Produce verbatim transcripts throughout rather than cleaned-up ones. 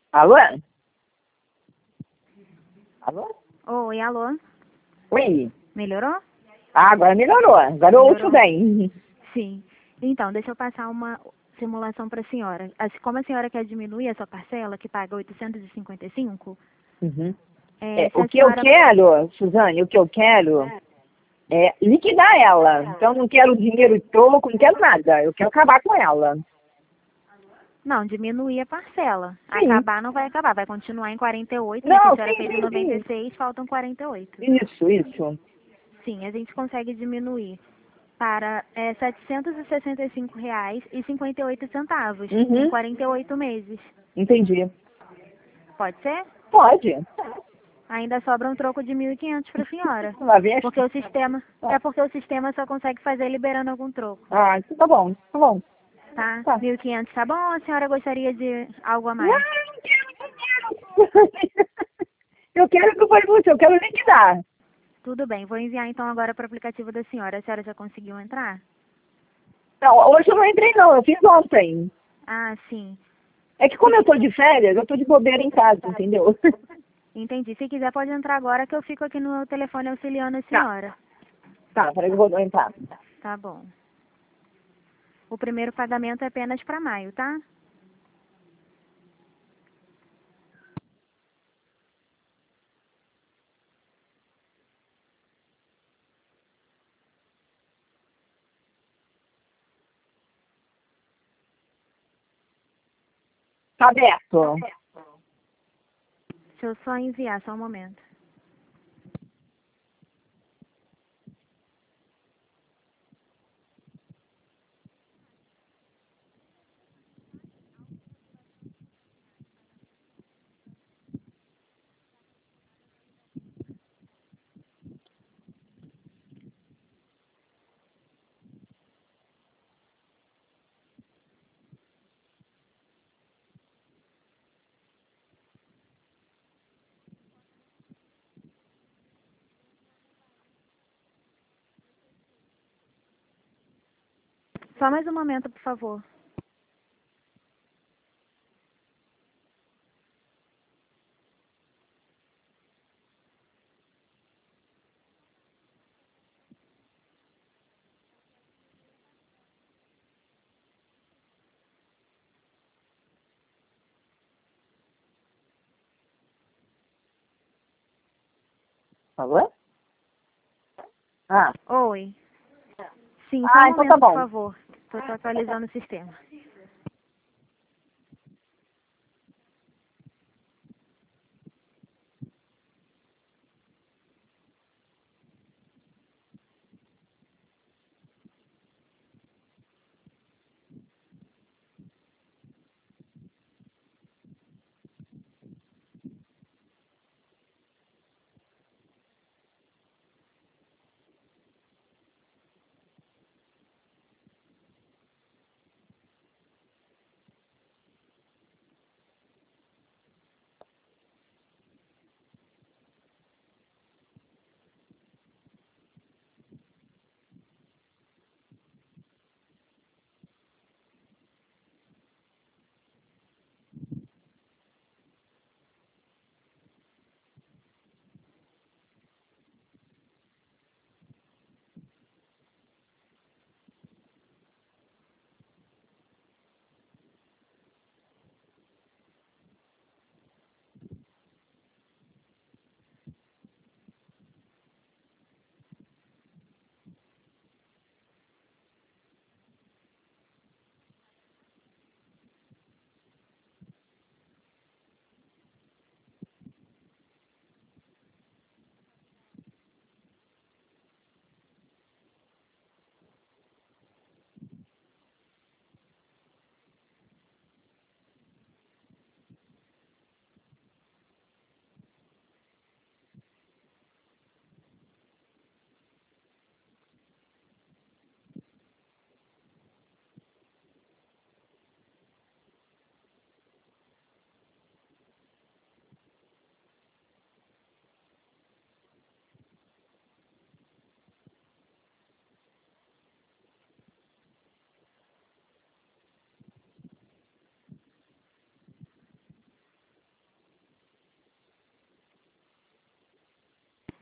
Alô? Alô? Oi, alô? Oi. Melhorou? Ah, agora melhorou. Agora eu ouço Melhorou? bem. Sim. Então, deixa eu passar uma simulação para a senhora. As- Como a senhora quer diminuir a sua parcela, que paga oitocentos e cinquenta e cinco, Uhum. é, É, se o a que eu senhora... quero, Suzane, o que eu quero é liquidar ela. Então, eu não quero dinheiro troco, não quero nada. Eu quero acabar com ela. Não, diminuir a parcela. Sim. Acabar não vai acabar, vai continuar em quarenta e oito, né? Que a Não, senhora sim, fez em sim, noventa e sim. seis, faltam quarenta e oito. Isso, isso. Sim, a gente consegue diminuir para é, setecentos e sessenta e cinco reais e cinquenta e oito centavos em Uhum. quarenta e oito meses. Entendi. Pode ser? Pode. Ainda sobra um troco de mil e quinhentos para a senhora. Lá vem a... Porque o sistema, é porque o sistema só consegue fazer liberando algum troco, Ah, então tá bom, tá bom. tá? Tá. mil e quinhentos tá bom ou a senhora gostaria de algo a Não, mais? eu não quero dinheiro. Eu quero que eu falei pra você, eu quero liquidar. Tudo bem, vou enviar então agora para o aplicativo da senhora. A senhora já conseguiu entrar? Não, hoje eu não entrei não, eu fiz ontem. Ah, sim. É que como eu tô de férias, eu tô de bobeira em casa, entendeu? Entendi. Se quiser pode entrar agora que eu fico aqui no telefone auxiliando a Tá, senhora. tá, peraí que eu vou entrar. Tá bom. O primeiro pagamento é apenas para maio, tá? Tá aberto. Deixa eu só enviar, só um momento. Só mais um momento, por favor. Alô? Ah, Oi. Sim, só um ah, então tá momento, por bom. favor. Estou atualizando o sistema.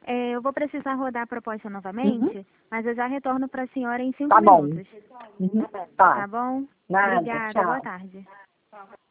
É, eu vou precisar rodar a proposta novamente, Uhum. mas eu já retorno para a senhora em cinco Tá bom. minutos. Uhum. Tá Tá. bom? Nada, Obrigada, tchau. boa tarde.